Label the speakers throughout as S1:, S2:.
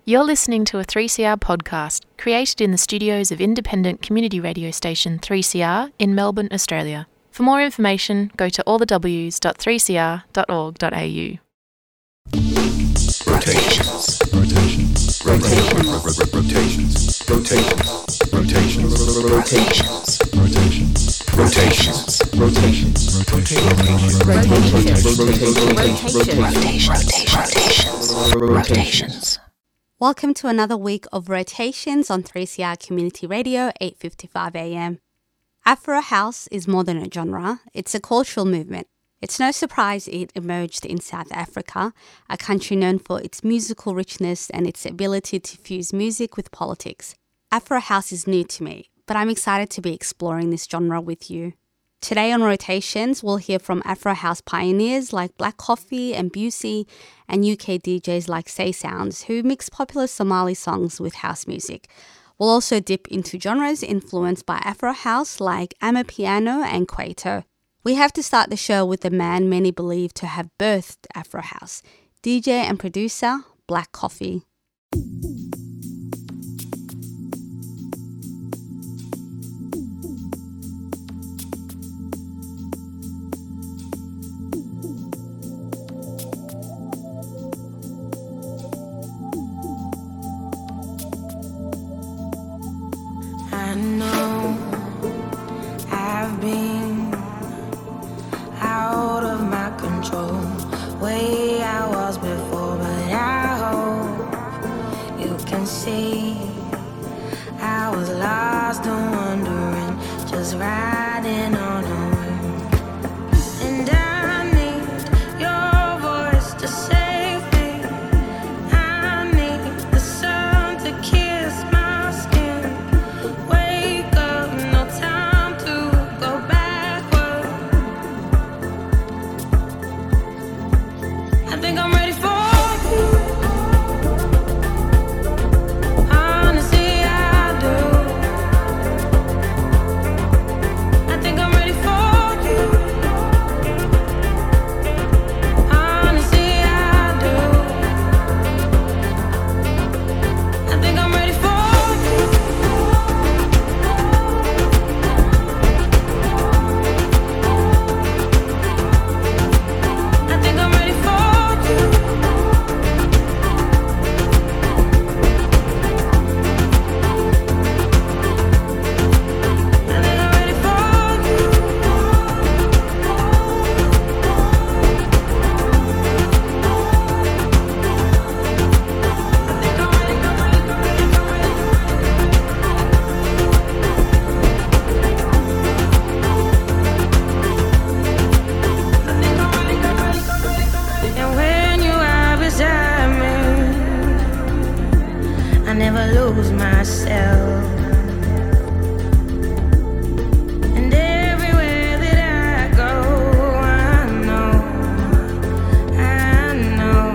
S1: You're listening to a 3CR podcast created in the studios of independent community radio station 3CR in Melbourne, Australia. For more information, go to allthews.3cr.org.au.
S2: Rotations. Rotations. Rotations. Rotations. Rotations. Rotations. Rotations.
S3: Rotations. Welcome to another week of Rotations on 3CR Community Radio, 8:55 a.m. Afro House is more than a genre, it's a cultural movement. It's no surprise it emerged in South Africa, a country known for its musical richness and its ability to fuse music with politics. Afro House is new to me, but I'm excited to be exploring this genre with you. Today on Rotations, we'll hear from Afro House pioneers like Black Coffee and Busey and UK DJs like Say Sounds, who mix popular Somali songs with house music. We'll also dip into genres influenced by Afro House like Amapiano and Kwaito. We have to start the show with the man many believe to have birthed Afro House, DJ and producer Black Coffee.
S4: I know I've been out of my control, way I was before, but I hope you can see I was lost and wondering, just riding on a wing. And I need your voice to save me. I need the sun to kiss my skin. Wake up, no time to go backward. I think I'm ready for you. Honestly, I do. I think I'm ready for you. Honestly, I do. I think I'm ready for you. I think I'm ready for you. I think I'm ready for you. And when you are beside me, I never lose myself. And everywhere that I go, I know.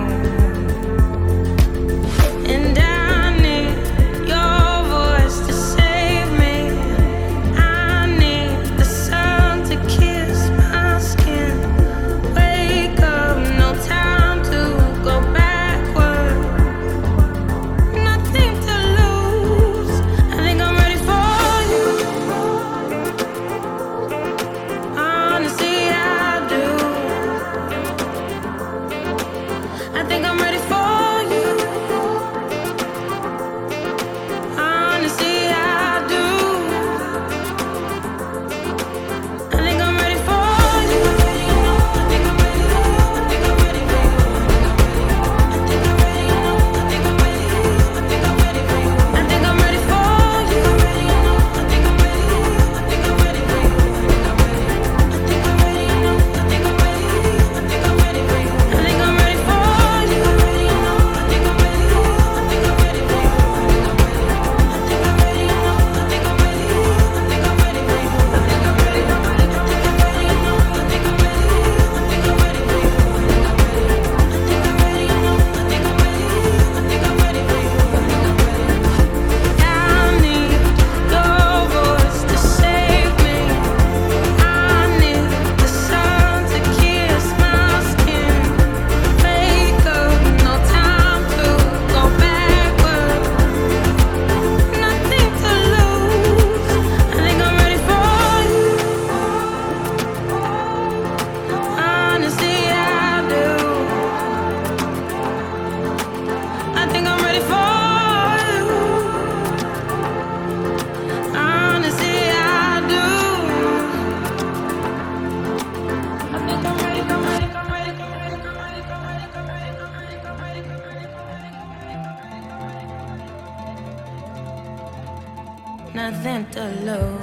S4: And I need your voice to save me. I need the sun to kiss my skin. Wake up, no time to go backward. Nothing to lose. I nothing to lose.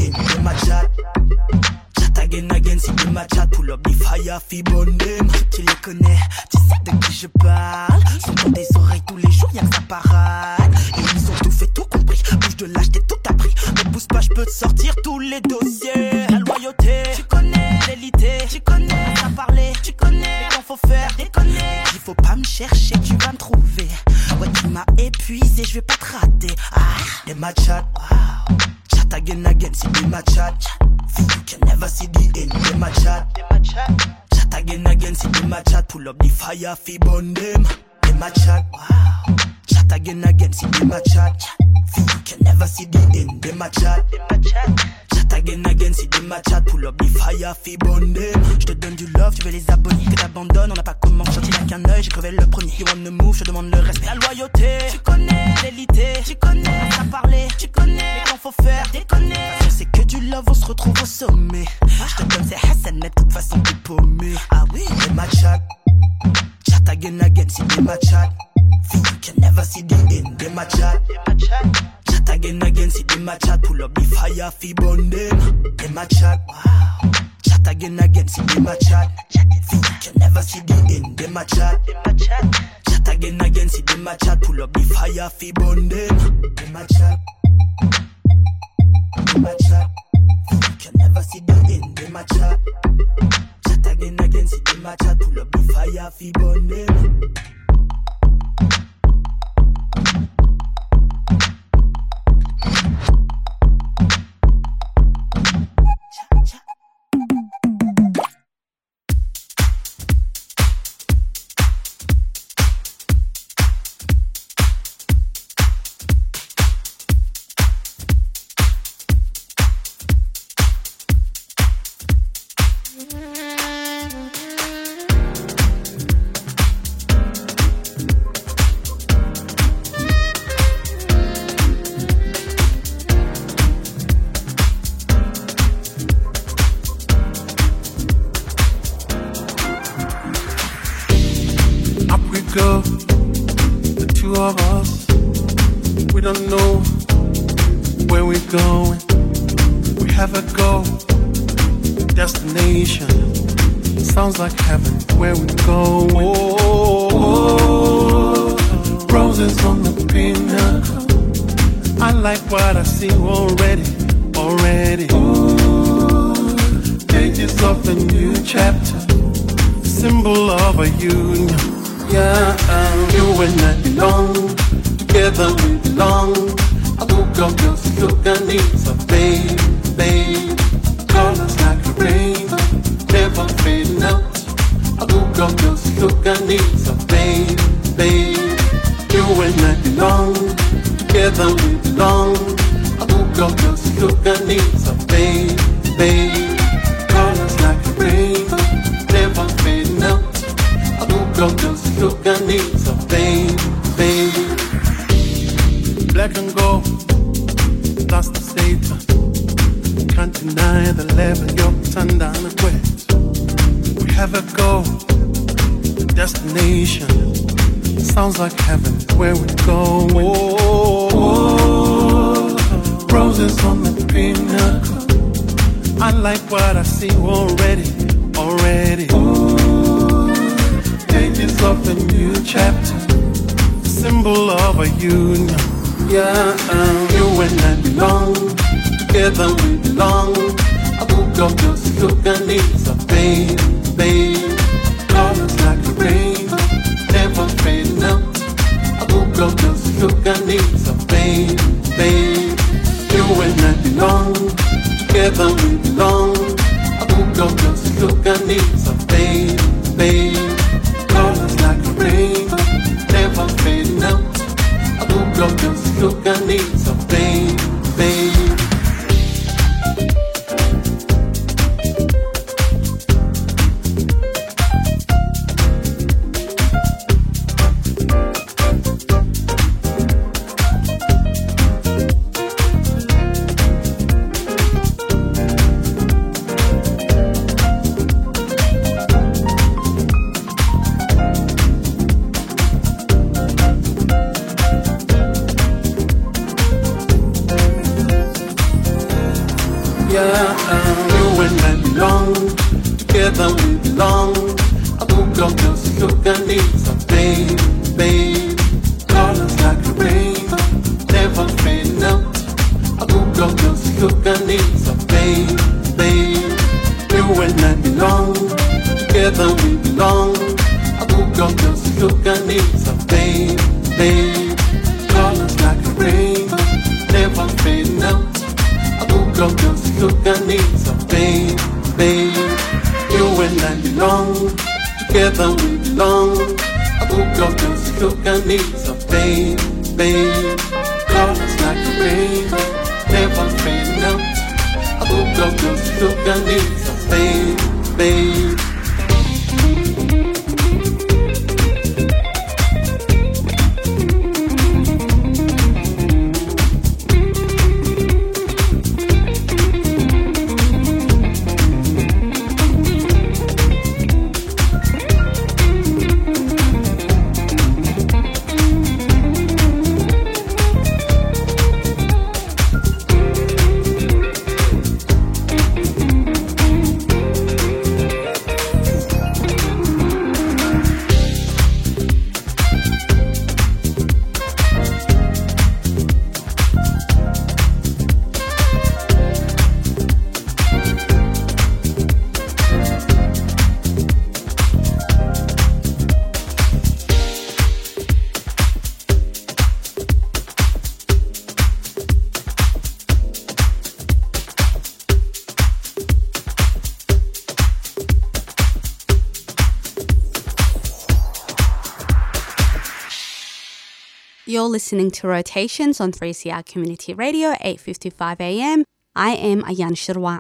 S5: in my chat. Chat again, si de ma chat. Pull up the fire, fi bonne. Tu les connais, tu sais de qui je parle. Sont dans des oreilles tous les jours, y'a que ça parade. Et ils ont tout fait, tout compris. Bouge de lâche, t'es tout appris. Ne pousse pas, je peux te sortir tous les dossiers. La loyauté, tu connais. L'élité, tu connais. Ça parler, tu connais. Mais quand faut faire, déconner. Il faut pas me chercher, tu vas me trouver. Ouais, tu m'as épuisé, je vais pas te rater. Ah, de ma chat, wow. Chat again, si de ma chat. You can never see the end, de ma chat. Chat again, si de ma chat. Pull up the fire, fi burn them. De ma chat, wow. Chat again, si de ma chat. You can never see the end, de ma chat. Chat again, si de ma chat. Pull up the fire, fi burn them. Je te donne du love, tu veux les abonnés que t'abandonnes. On n'a pas comment chanter, il n'a qu'un œil, j'ai crevé le premier. You want the move, je te demande le respect. La loyauté, tu connais. L'élité, tu connais. Ça parler, tu connais. Mais quand faut faire, déconner. C'est que du love, on se retrouve au sommet. Je te donne ces Hassan, mais de toute façon t'es paumé. Ah oui, de ma chat. Chat again, si de ma chat. You can never see the end, de ma chat. Chat again, si de ma chat. Pull up the fire, fi burn them. De ma chat, wow. Chat again, si de ma chat. You can never see the end, de ma chat. Chat again, si de ma chat. Pull up the fire, fi burn them. De ma chat. De ma chat. You can never see the end, de ma chat. Chat again, si de ma chat. Pull up the fire, fi burn them.
S6: go, the two of us. We don't know where we're going. We have a goal, destination. Sounds like heaven where we're going. Oh, roses on the pinnacle. I like what I see already. Pages of a new chapter, symbol of a union. Yeah, you and I belong, together we belong. I woke up just to look and it's a babe. Colors like a rainbow, never fading out. I woke up just to look and it's a babe. You and I belong, together we belong. I woke up just to look and it's a babe. Colors like a rainbow, never fading out. I woke up just to look and it's a babe. Black and gold, that's the statement. Can't deny the level you're turned down the quest. We have a goal, a destination. Sounds like heaven where we're going. Roses on the pinnacle. I like what I see already. Pages of a new chapter, symbol of a union. Yeah, you and I belong, together we belong. I woke up just to look and it's a babe. Colors like a rainbow, never fading out. I woke up just to look and it's a babe. You and I belong, together we belong. I woke up just to look and it's a babe. Colors like a rainbow, never fading out. I woke up just to look and it's a babe. Yeah, you and I belong, together we belong. I woke up just to look and need some babe. Colors like a rain, never fading out. I woke up just to look and need some babe. You and I belong, together we belong. I woke up just to look and need some babe. Colors like a rain, never fading out. I woke up just to look and need some babe. You and I belong, together we belong. I woke up just to look and need some babe. Colors like a rain, never fading out. I woke up just to look and need some babe.
S3: You're listening to Rotations on 3CR Community Radio, 8:55 AM. I am Ayan Shirwa.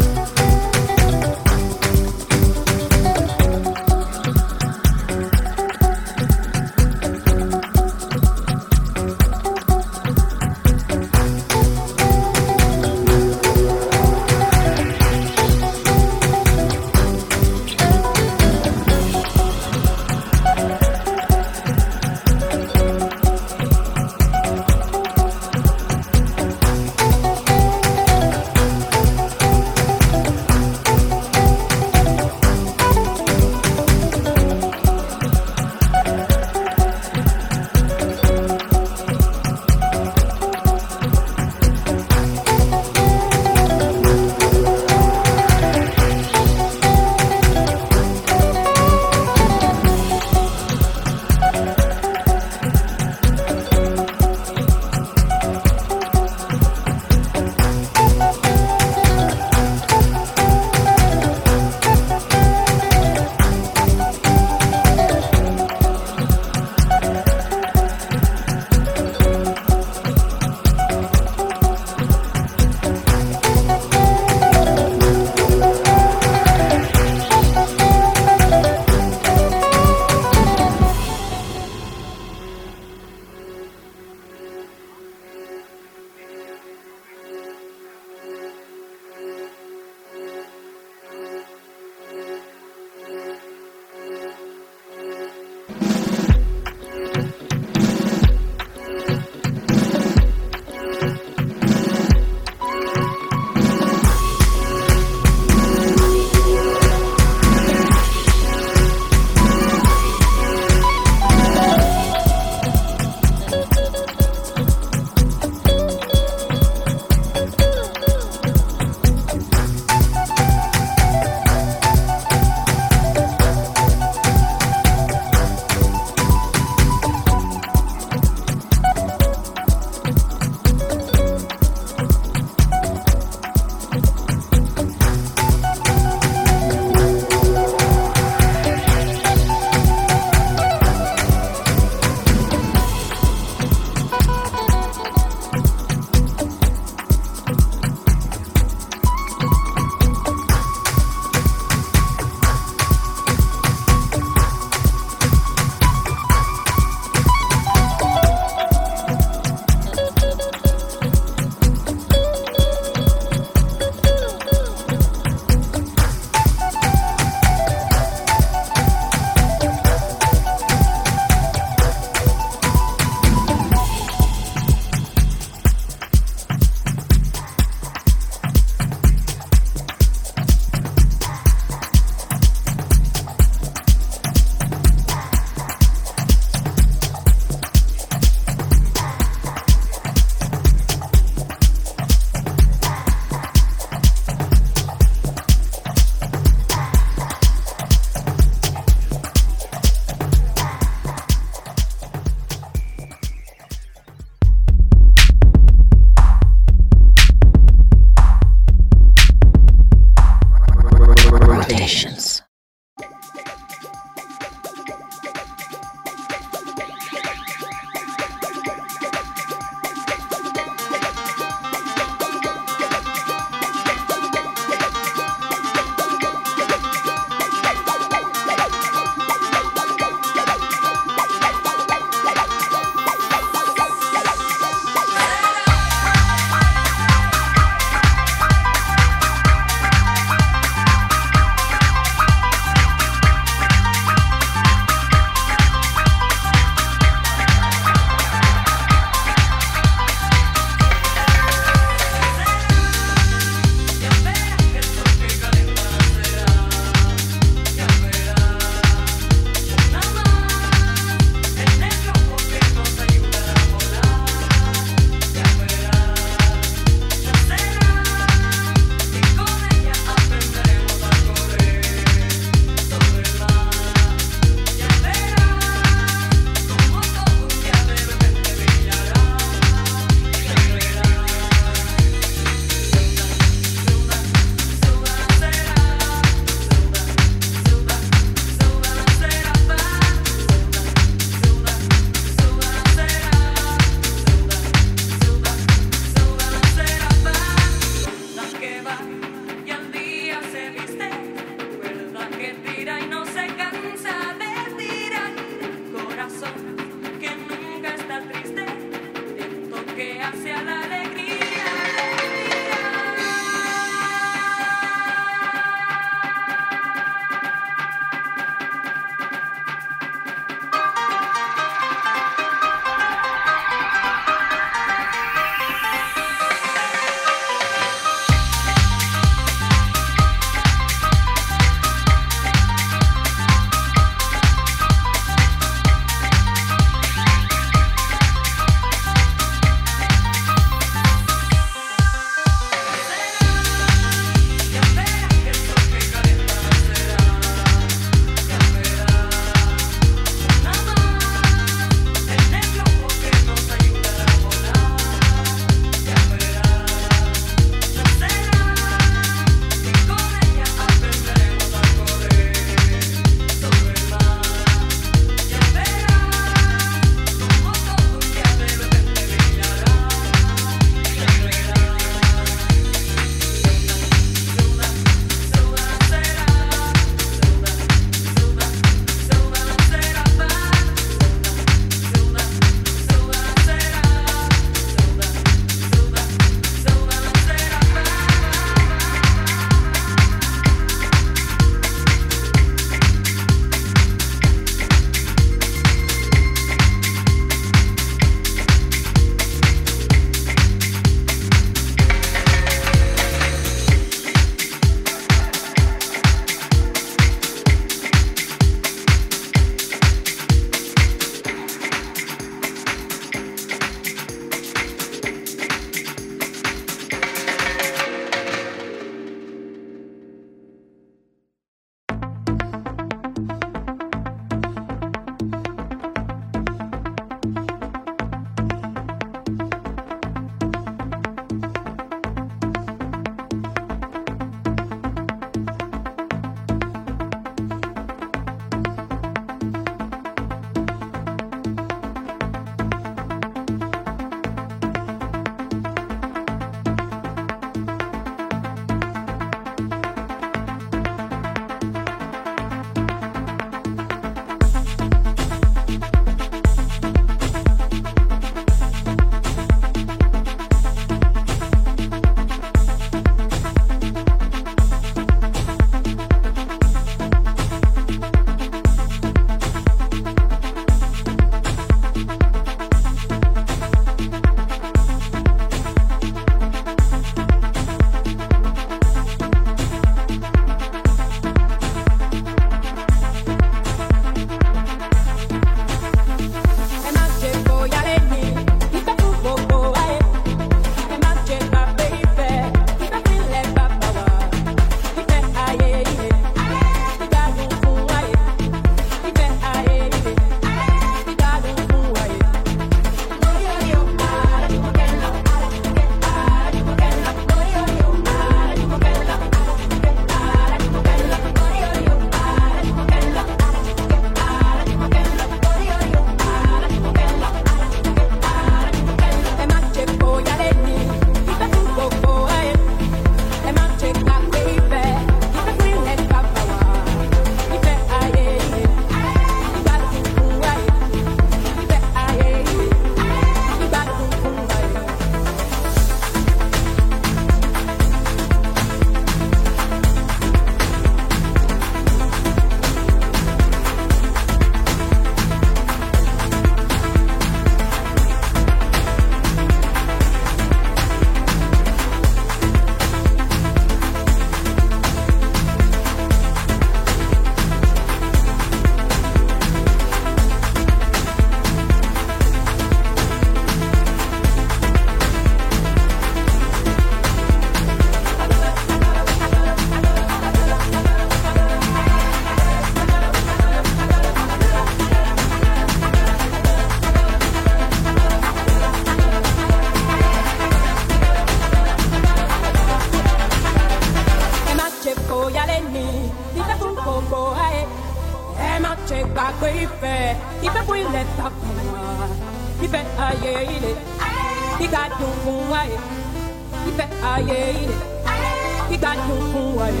S7: ko yaleni, ife kun koko ae. Ema cheka ko ife kun leta kuma. Ife aye ile, iga dun ae. Ife aye ile, iga dun ae.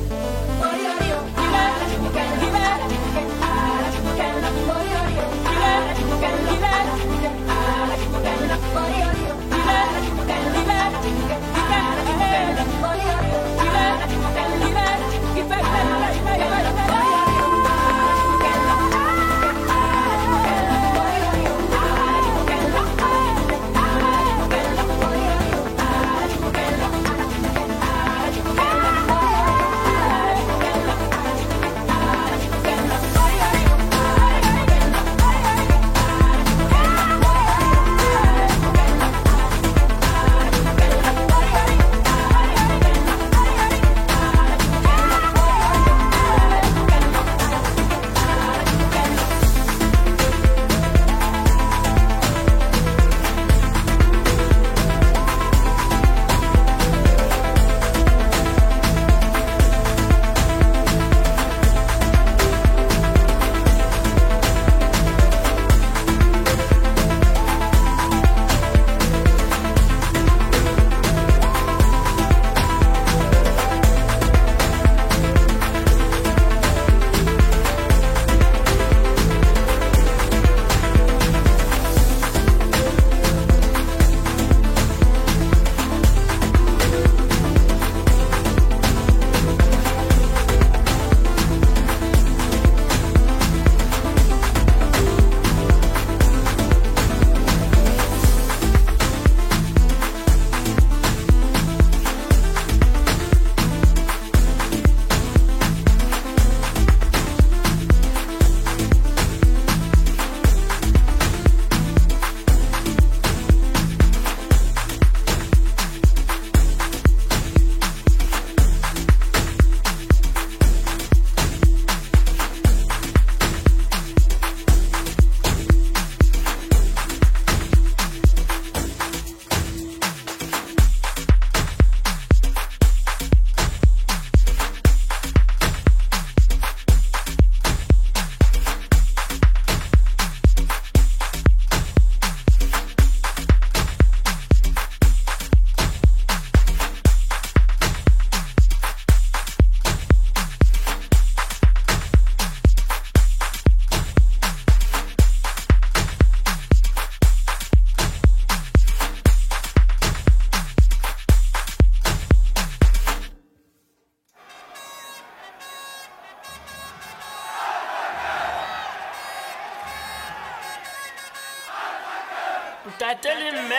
S8: Tateli me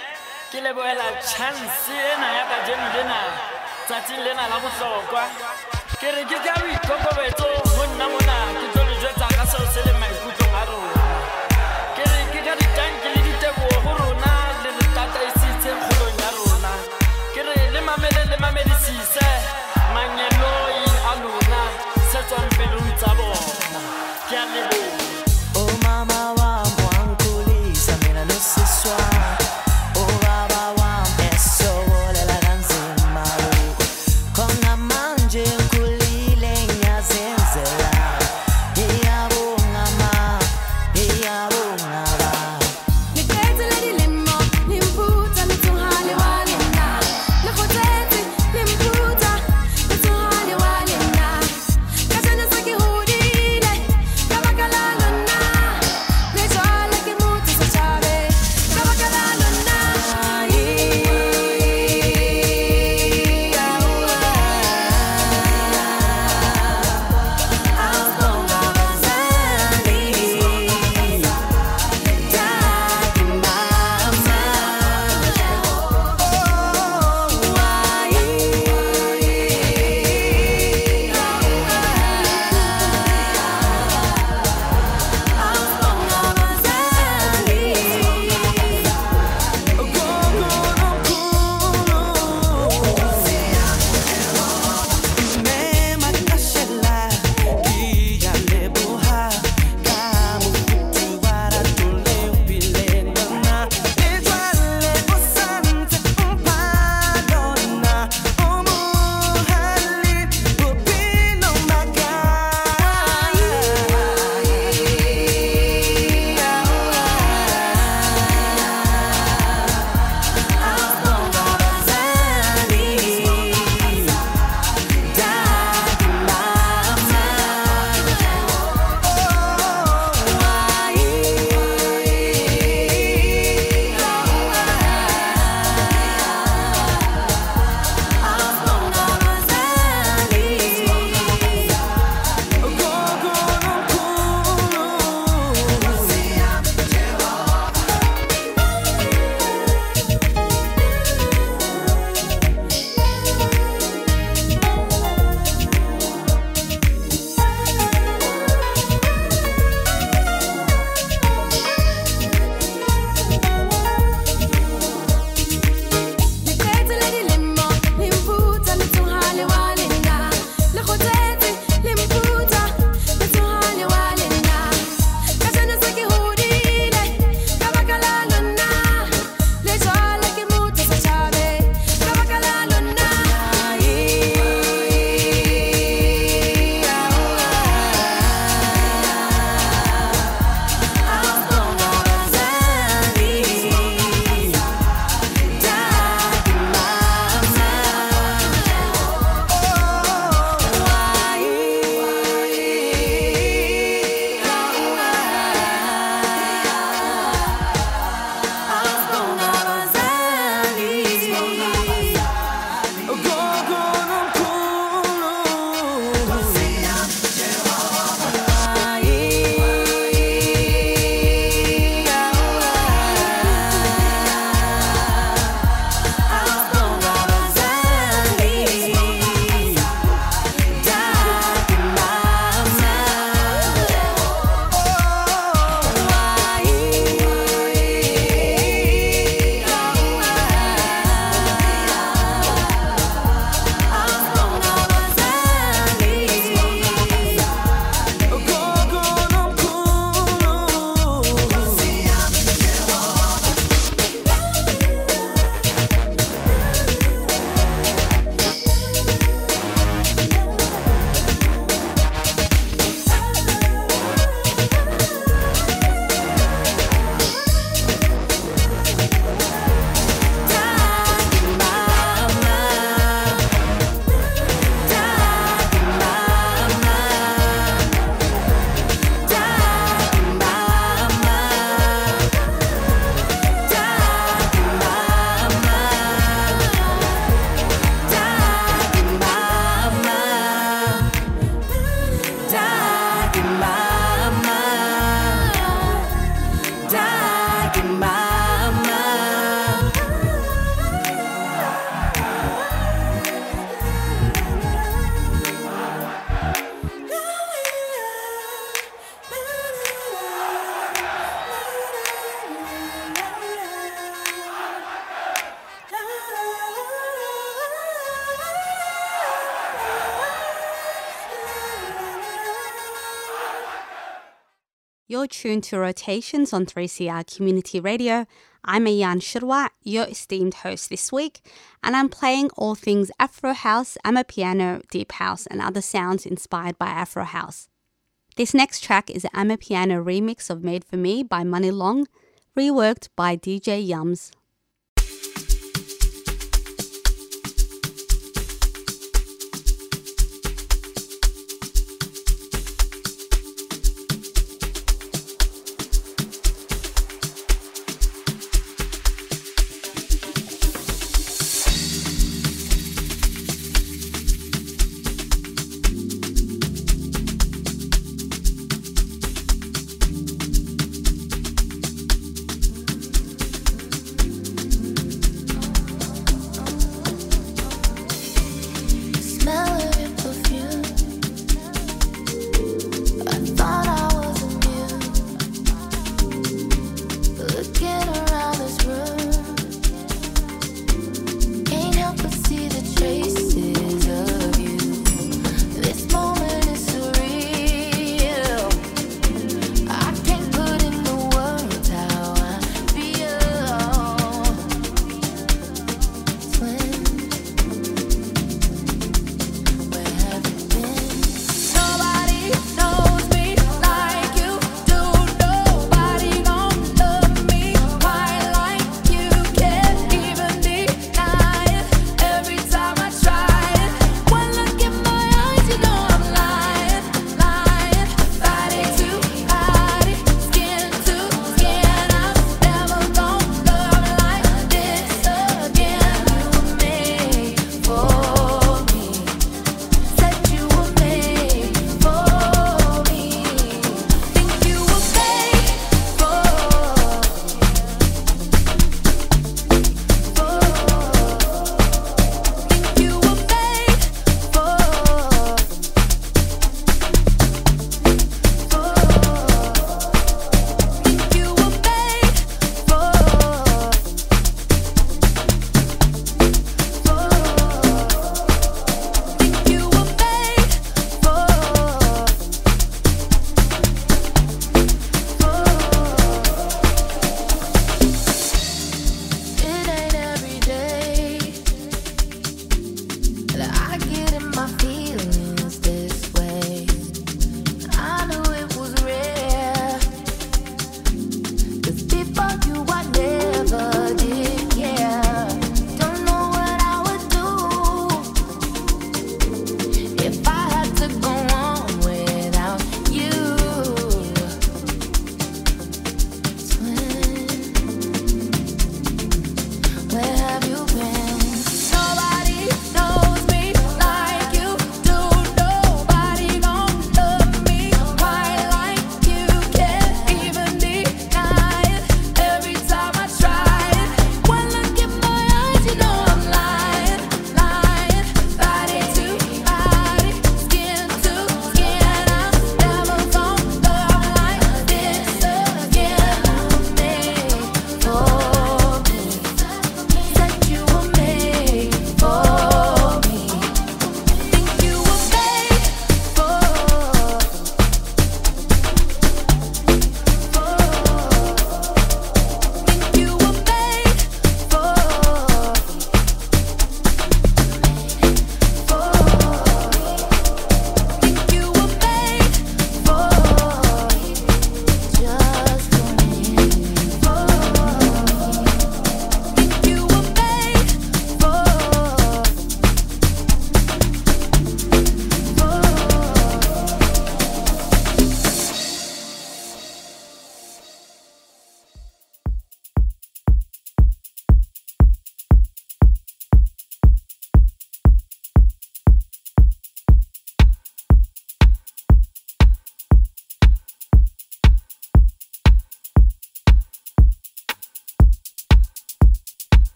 S8: ke le boela chance ena ya ka jeno lena tsatsing lena la bohlokwa ke re ke ka boikokobetso ho nna mona ke tlo le jwetsa ka seo se le maikutlo a rona ke re ke ka ditanki le diteboho ho rona le re tataisitse kgolong ya rona ke re le mamedisise manyeloi a lona se tswang pelong tsa bona ke a leboha.
S9: Oh mama wangu wankulisa mina nosiswa oh baba wangu esobolela kanzima khona manje nkulile ngiyazenzela
S3: You're tuned to Rotations on 3CR Community Radio. I'm Ayan Shirwa, your esteemed host this week, and I'm playing all things Afro House, Amapiano, Deep House, and other sounds inspired by Afro House. This next track is an Amapiano remix of Made For Me by Money Long, reworked by DJ Yums.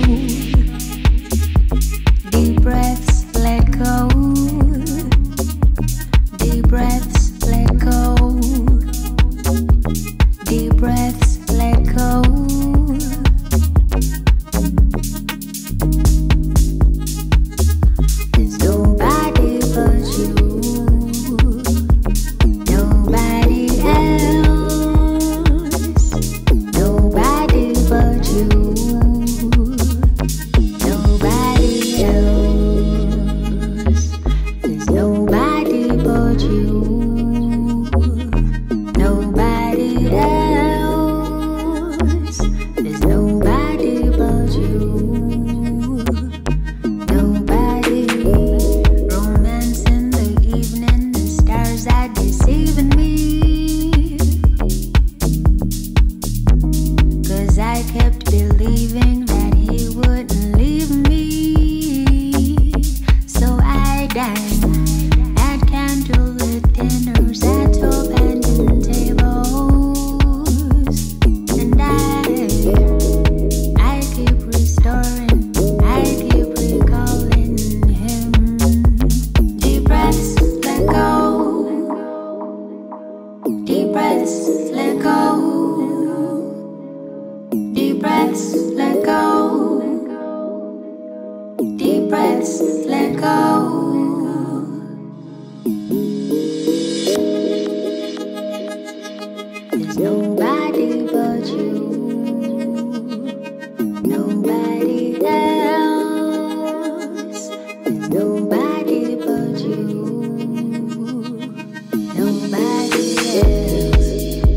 S4: Deep breaths, let go. Deep breaths, let go. Deep breaths, let go. There's nobody but you. Nobody else. Nobody but you. Nobody else. There's nobody but you. Nobody else. There's nobody but you. Nobody. Romance in the evening, the stars are deceiving me. 'Cause I kept believing that he wouldn't leave me. So I died at candlelit dinners, at abandoned tables. And I keep restoring, I keep recalling him. Deep breaths, let go. Deep breaths, let go. Deep breaths, let go. Deep breaths, let go. There's nobody but you. Nobody else. There's nobody but you. Nobody else.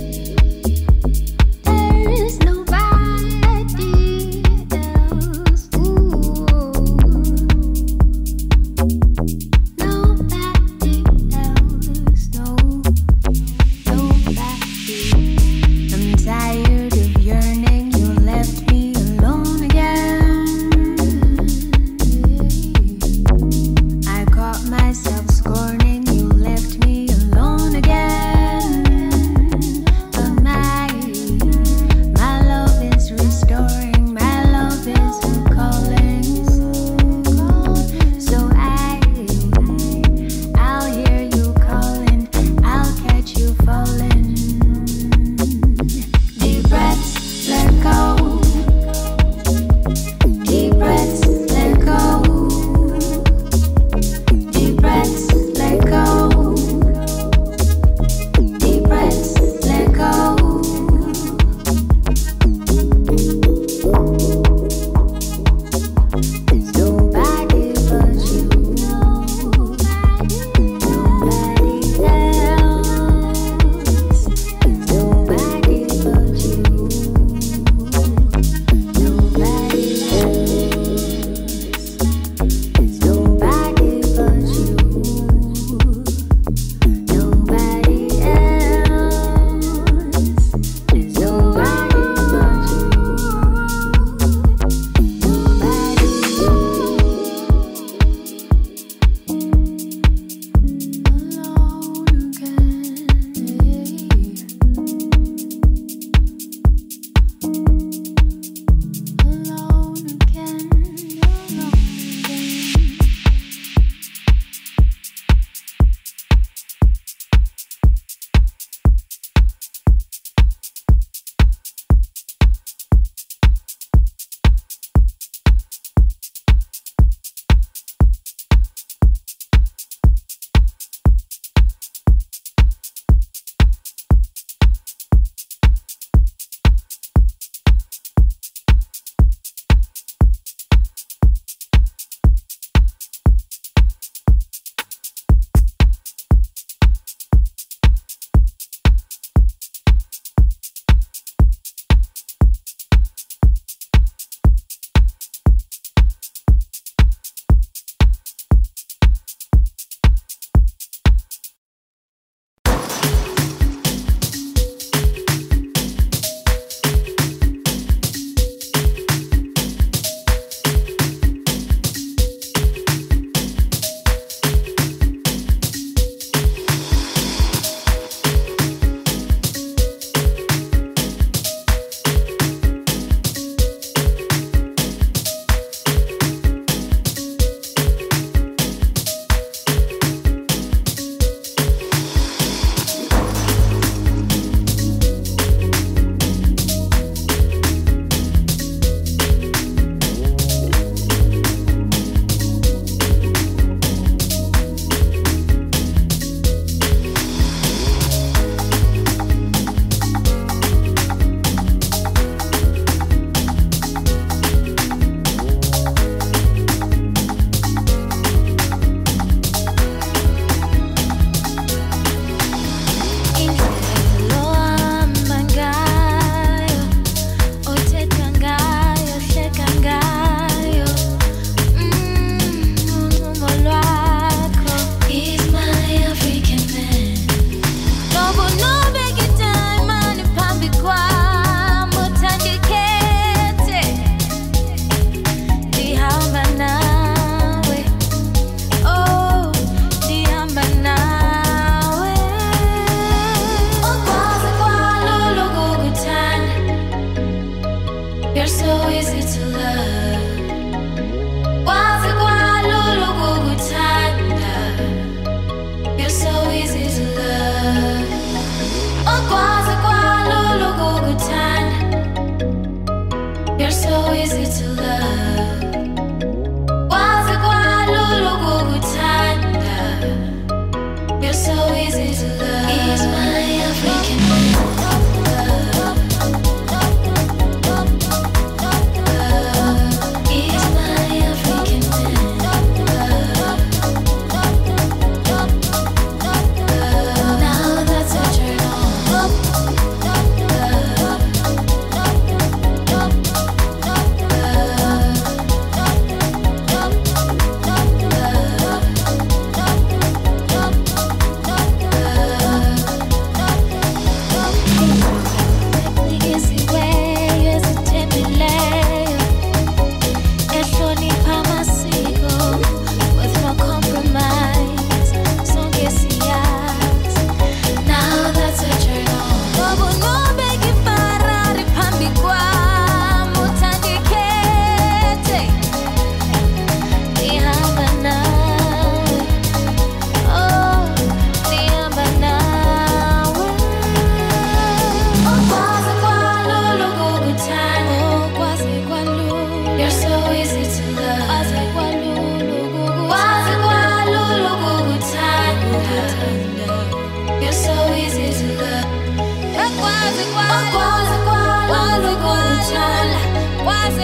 S4: There's nobody else. Ooh.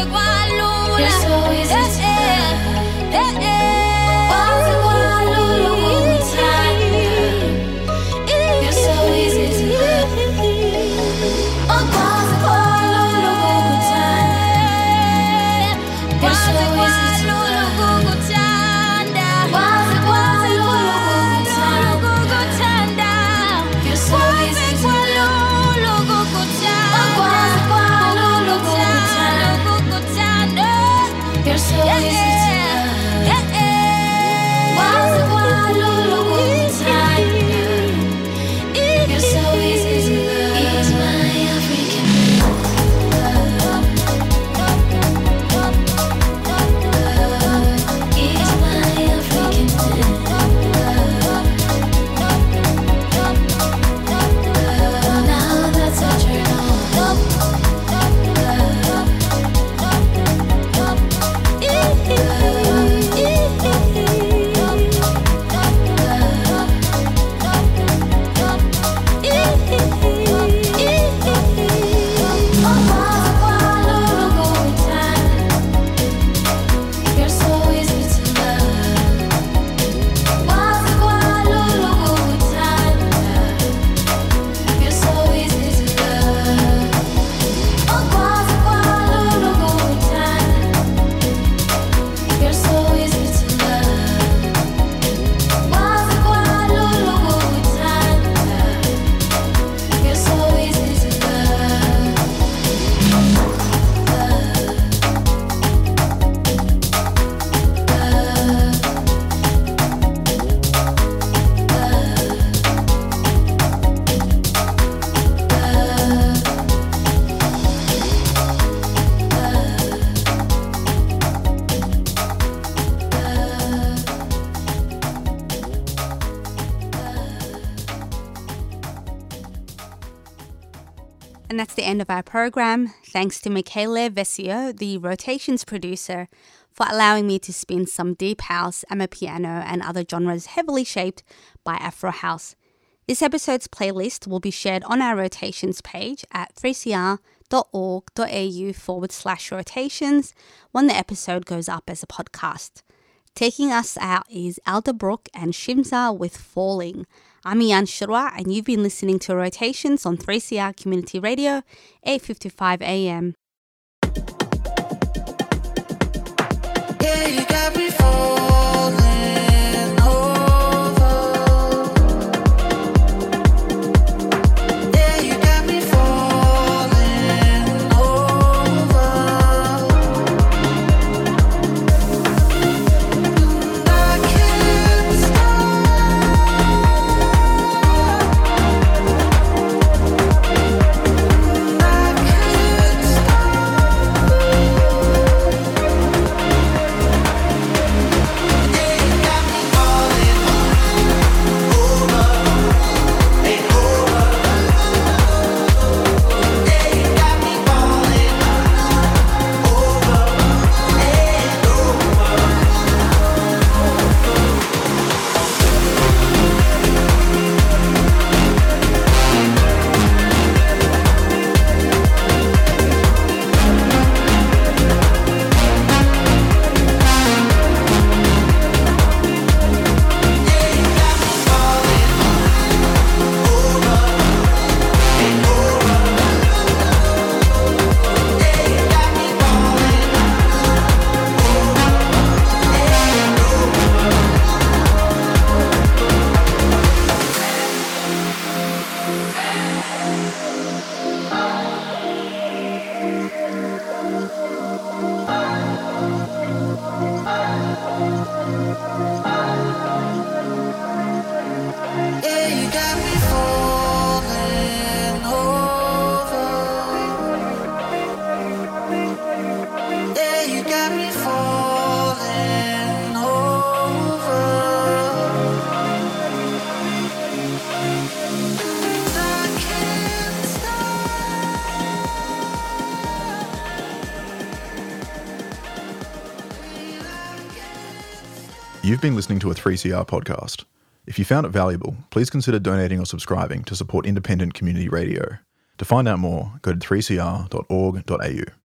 S10: You're so easy to love. Wazi kwalulu kukuthanda. You're so easy to love. Wazi kwalulu kukuthanda. You're so easy to love. Wazi kwalulu kukuthanda. You're so easy to love. Wazi kwalulu kukuthanda. You're so easy to love. Wazi kwalulu kukuthanda. You're so easy to love. He's my African love. He's my African love. Now that's a turn on. You're so easy to love. Wazi kwalulu kukuthanda. You're so easy to love. Wazi kwalulu kukuthanda. You're so easy to love. Wazi kwalulu kukuthanda. You're so easy to love.
S3: And that's the end of our program. Thanks to Michele Vesio, the Rotations producer, for allowing me to spin some deep house, amapiano, and other genres heavily shaped by Afro House. This episode's playlist will be shared on our Rotations page at 3cr.org.au/rotations when the episode goes up as a podcast. Taking us out is Alderbrook and Shimza with Falling. I'm Ian Shirwa, and you've been listening to Rotations on 3CR Community Radio, 8:55 AM.
S5: Yeah, you got me falling over. Yeah, you got me falling over. I can't stop. I can't
S11: You've been listening to a 3CR podcast. If you found it valuable, please consider donating or subscribing to support independent community radio. To find out more, go to 3cr.org.au.